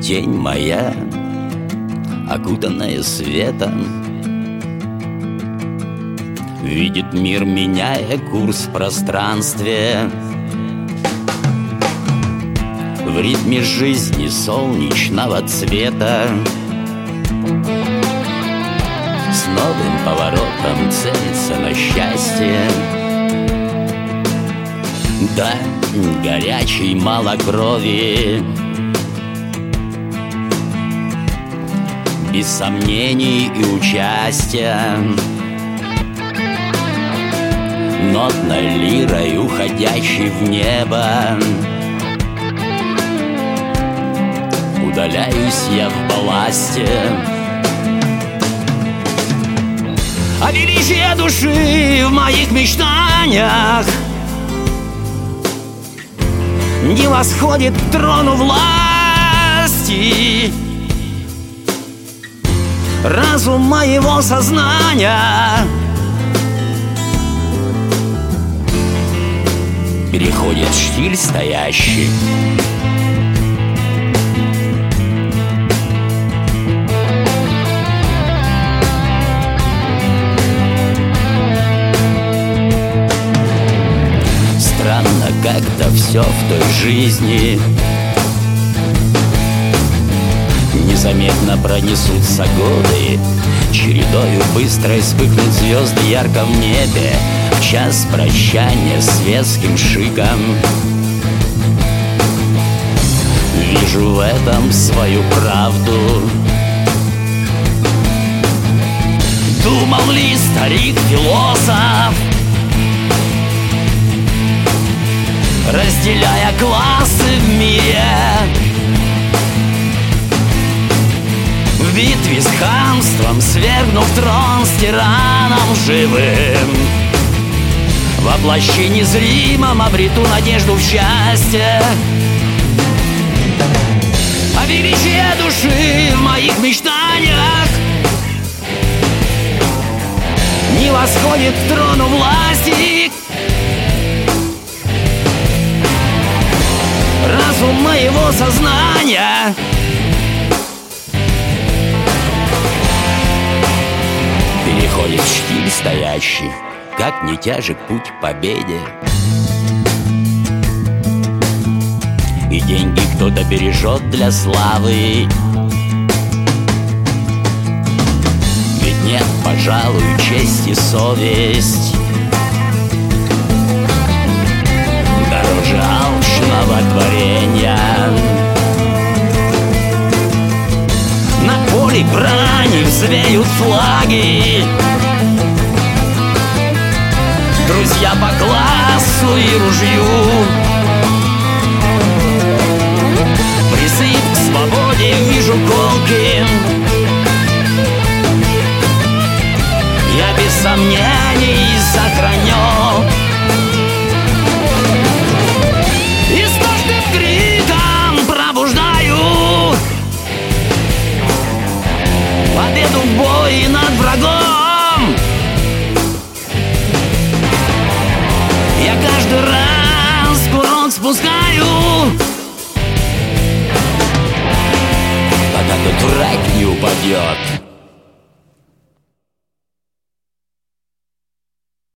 Тень моя, окутанная светом, видит мир, меняя курс в пространстве. В ритме жизни солнечного цвета с новым поворотом целится на счастье. Да, горячей мало крови, без сомнений и участия, нотной лирой, уходящей в небо, удаляюсь я в балласте. А величие души в моих мечтаниях не восходит к трону власти. Разум моего сознания переходит в штиль стоящий. Странно как-то все в той жизни, незаметно пронесутся годы, чередою быстро вспыхнут звезды ярко в небе, в час прощания с светским шиком. Вижу в этом свою правду. Думал ли старик-философ, разделяя классы в мире, в битве с хамством, свергнув трон с тираном живым, воплощи незримом обрету надежду в счастье. А величие души в моих мечтаниях не восходит к трону власти. Разум моего сознания переходит в штиль стоящий, как не тяжек путь к победе. И деньги кто-то бережет для славы, ведь нет, пожалуй, честь и совесть дороже алчного творения. На поле брани взвеют флаги, друзья по классу и ружью. Призыв к свободе вижу колким, я без сомнений сохраню. И с каждым криком пробуждаю победу в бой над врагом. Я каждый раз курок спускаю, пока тот враг не упадет.